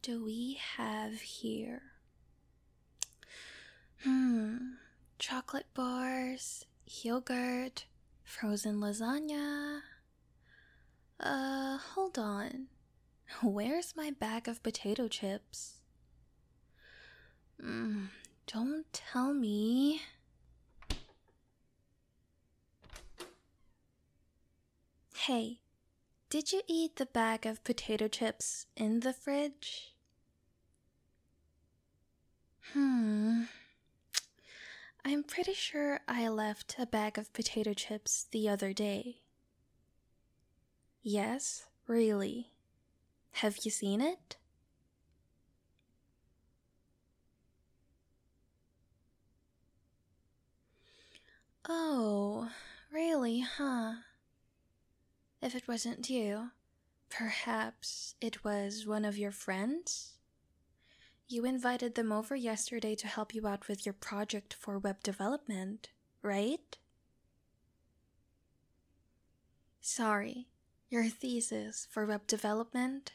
do we have here? Chocolate bars, yogurt, frozen lasagna. Hold on. Where's my bag of potato chips? Don't tell me. Hey, did you eat the bag of potato chips in the fridge? I'm pretty sure I left a bag of potato chips the other day. Yes, really. Have you seen it? Oh, really, huh? If it wasn't you, perhaps it was one of your friends? You invited them over yesterday to help you out with your project for web development, right? Sorry, your thesis for web development?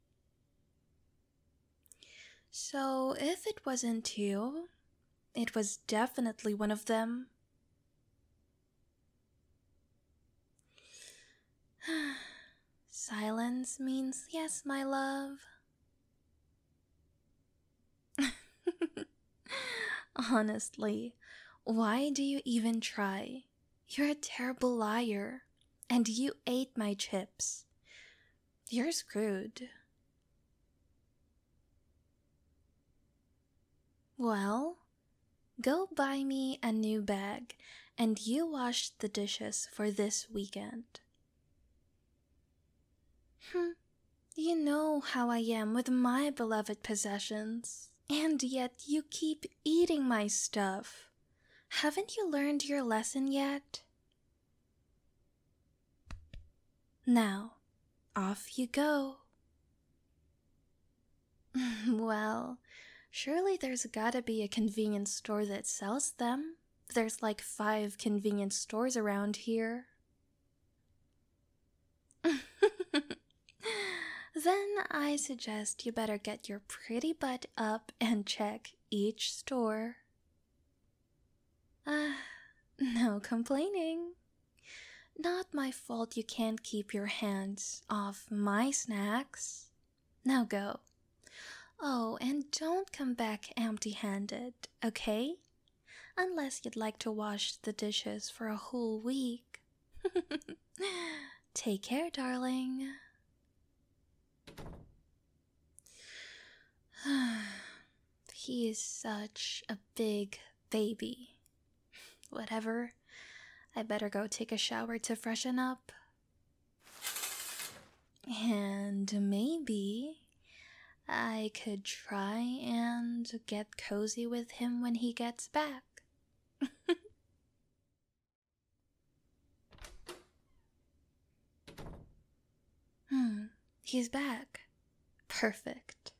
So, if it wasn't you, it was definitely one of them. Silence means yes, my love. Honestly, why do you even try? You're a terrible liar, and you ate my chips. You're screwed. Well, go buy me a new bag, and you wash the dishes for this weekend. You know how I am with my beloved possessions, and yet you keep eating my stuff. Haven't you learned your lesson yet? Now, off you go. Well, surely there's gotta be a convenience store that sells them. There's like 5 convenience stores around here. Then I suggest you better get your pretty butt up and check each store. No complaining. Not my fault you can't keep your hands off my snacks. Now go. Oh, and don't come back empty-handed, okay? Unless you'd like to wash the dishes for a whole week. Take care, darling. He is such a big baby. Whatever, I better go take a shower to freshen up. And maybe I could try and get cozy with him when he gets back. He's back. Perfect.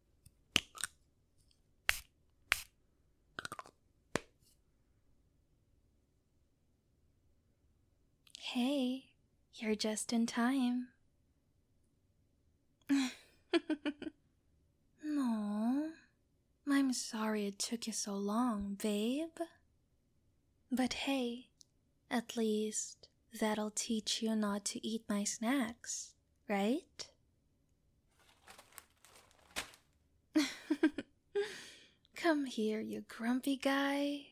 Hey, you're just in time. No, I'm sorry it took you so long, babe. But hey, at least that'll teach you not to eat my snacks, right? Come here, you grumpy guy.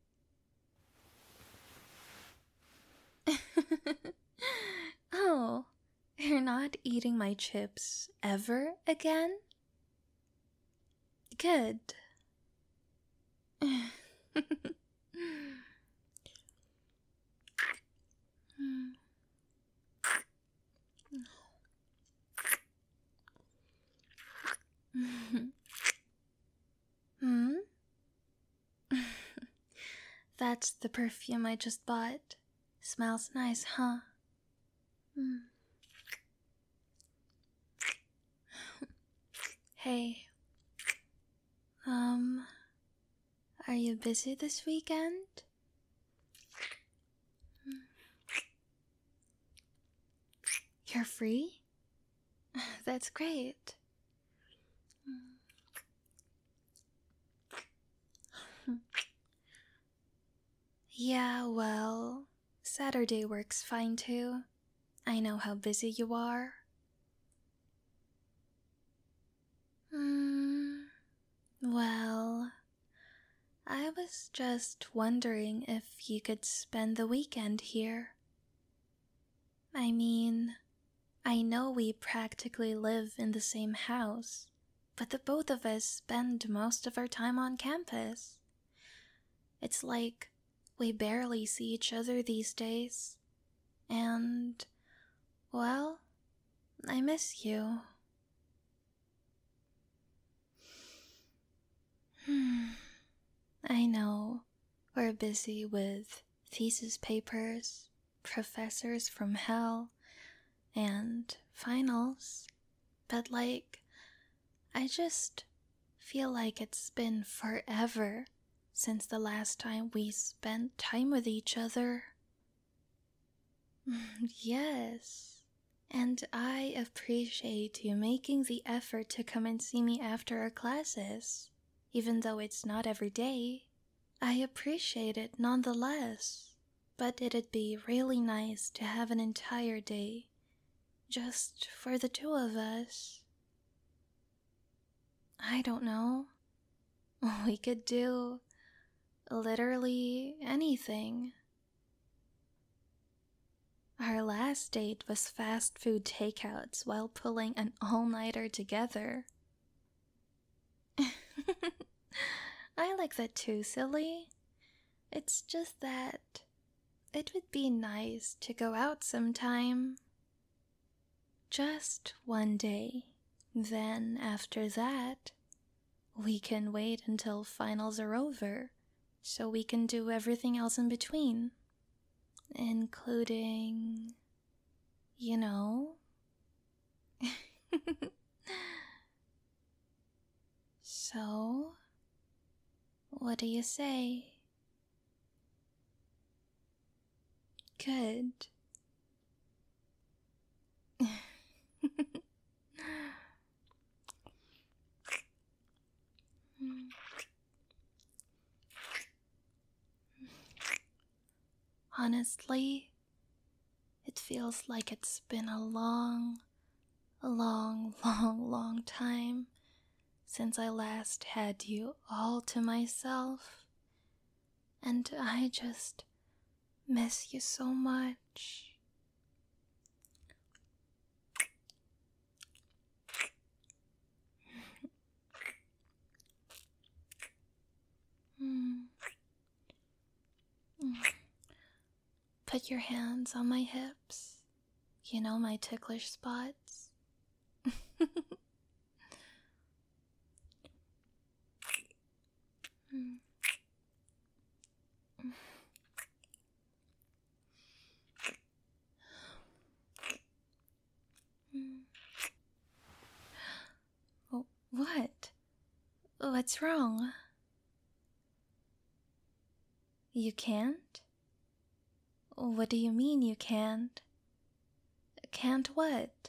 Oh, you're not eating my chips ever again? Good. That's the perfume I just bought. Smells nice, huh? Hey, are you busy this weekend? You're free? That's great. Yeah, well, Saturday works fine too. I know how busy you are. Hmm, well, I was just wondering if you could spend the weekend here. I mean, I know we practically live in the same house, but the both of us spend most of our time on campus. It's like we barely see each other these days. And, well, I miss you. I know we're busy with thesis papers, professors from hell, and finals, but I just feel like it's been forever since the last time we spent time with each other. Yes, and I appreciate you making the effort to come and see me after our classes, even though it's not every day. I appreciate it nonetheless, but it'd be really nice to have an entire day just for the two of us. I don't know. We could do literally anything. Our last date was fast food takeouts while pulling an all-nighter together. I like that too, silly. It's just that it would be nice to go out sometime. Just one day. Then, after that, we can wait until finals are over so we can do everything else in between. Including, you know. So, what do you say? Good. Honestly, it feels like it's been a long, long time since I last had you all to myself, and I just miss you so much. Put your hands on my hips. You know my ticklish spots. Oh, what? What's wrong? You can't? What do you mean you can't? Can't what?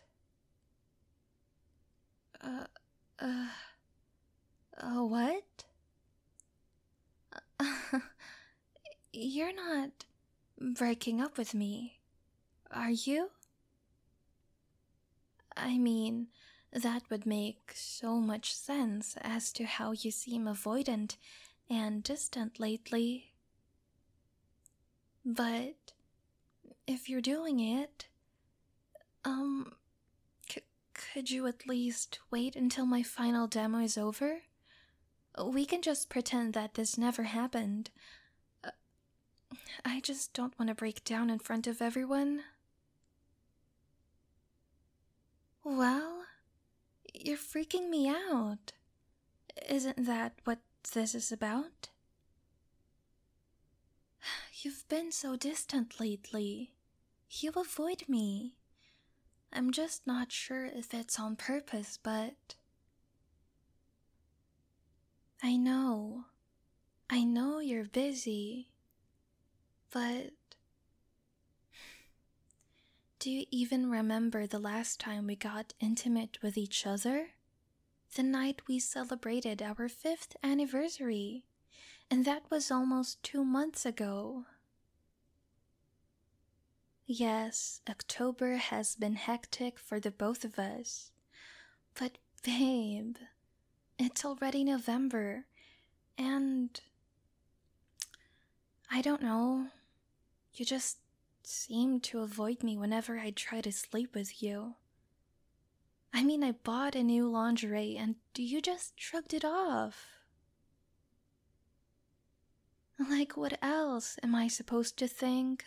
Uh, uh, what? You're not breaking up with me, are you? I mean, that would make so much sense as to how you seem avoidant and distant lately. But if you're doing it, could you at least wait until my final demo is over? We can just pretend that this never happened. I just don't want to break down in front of everyone. Well, you're freaking me out. Isn't that what this is about? You've been so distant lately. You avoid me. I'm just not sure if it's on purpose, but... I know you're busy, but... Do you even remember the last time we got intimate with each other? The night we celebrated our 5th anniversary, and that was almost 2 months ago. Yes, October has been hectic for the both of us. But, babe, it's already November, and I don't know. You just seem to avoid me whenever I try to sleep with you. I mean, I bought a new lingerie and you just shrugged it off. Like, what else am I supposed to think?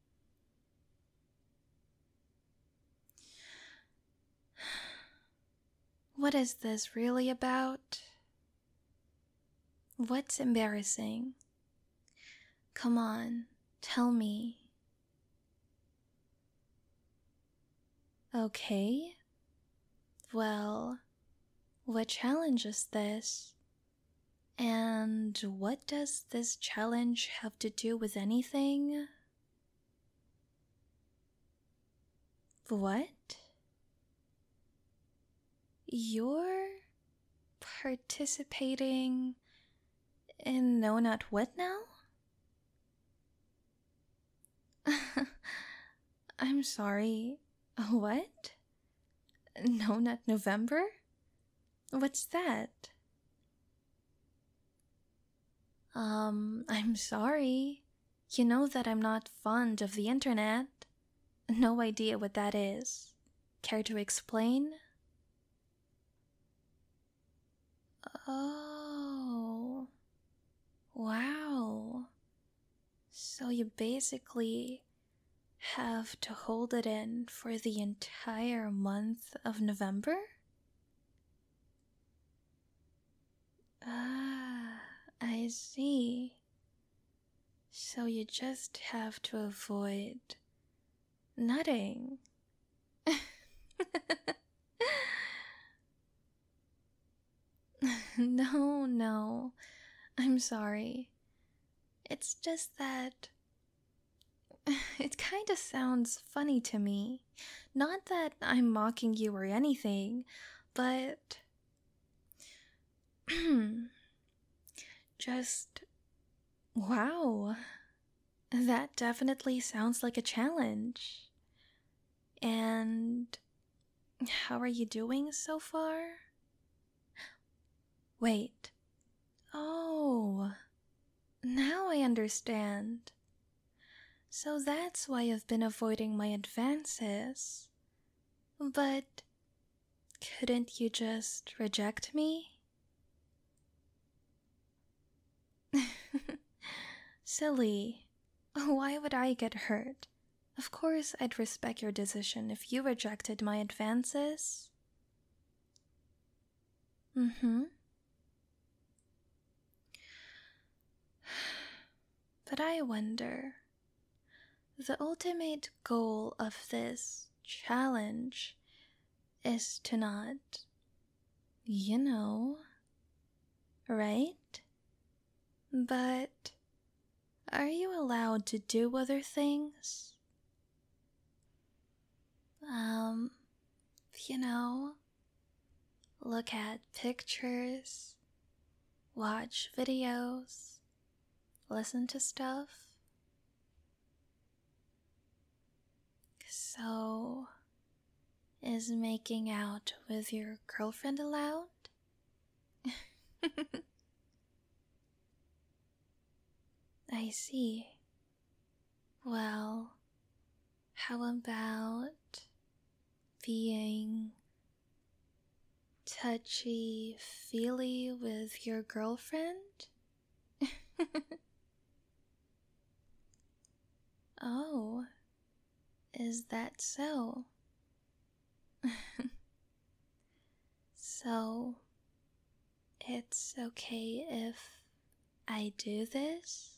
What is this really about? What's embarrassing? Come on, tell me. Okay. Well, what challenge is this? And what does this challenge have to do with anything? What? You're participating in no not what now? I'm sorry. What? No not November? What's that? I'm sorry. You know that I'm not fond of the internet. No idea what that is. Care to explain? Oh. Wow. So you basically have to hold it in for the entire month of November? Ah, I see. So you just have to avoid nutting. No, no. I'm sorry. It's just that it kinda sounds funny to me. Not that I'm mocking you or anything, but just wow. That definitely sounds like a challenge. And how are you doing so far? Wait. Oh, now I understand. So that's why I've been avoiding my advances. But couldn't you just reject me? Silly. Why would I get hurt? Of course I'd respect your decision if you rejected my advances. Mm-hmm. But I wonder, the ultimate goal of this challenge is to not, you know, right? But are you allowed to do other things? Um, you know, look at pictures, watch videos, listen to stuff. So, is making out with your girlfriend allowed? I see. Well, how about being touchy-feely with your girlfriend? Oh, is that so? So, it's okay if I do this?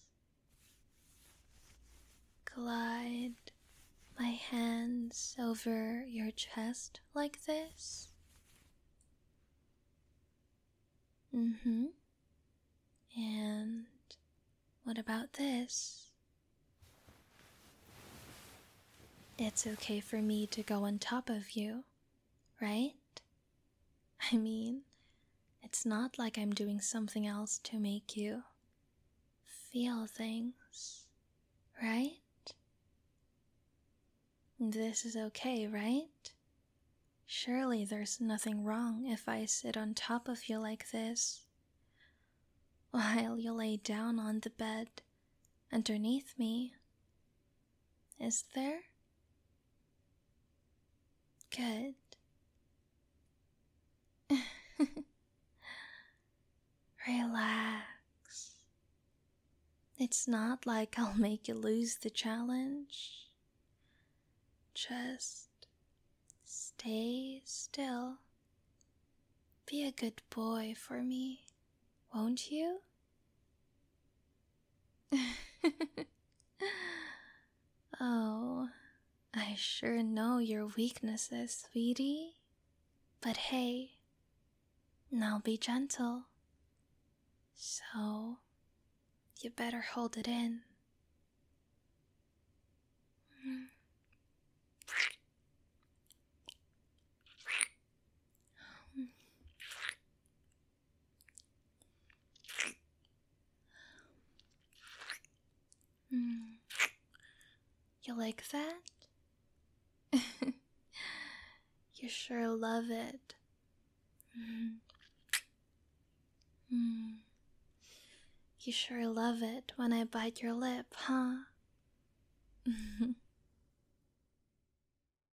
Glide my hands over your chest like this? Mm-hmm. And what about this? It's okay for me to go on top of you, right? I mean, it's not like I'm doing something else to make you feel things, right? This is okay, right? Surely there's nothing wrong if I sit on top of you like this, while you lay down on the bed underneath me. Is there? Good. Relax. It's not like I'll make you lose the challenge. Just stay still. Be a good boy for me, won't you? Oh, I sure know your weaknesses, sweetie. But hey, now be gentle. So, you better hold it in. You like that? You sure love it. You sure love it when I bite your lip, huh?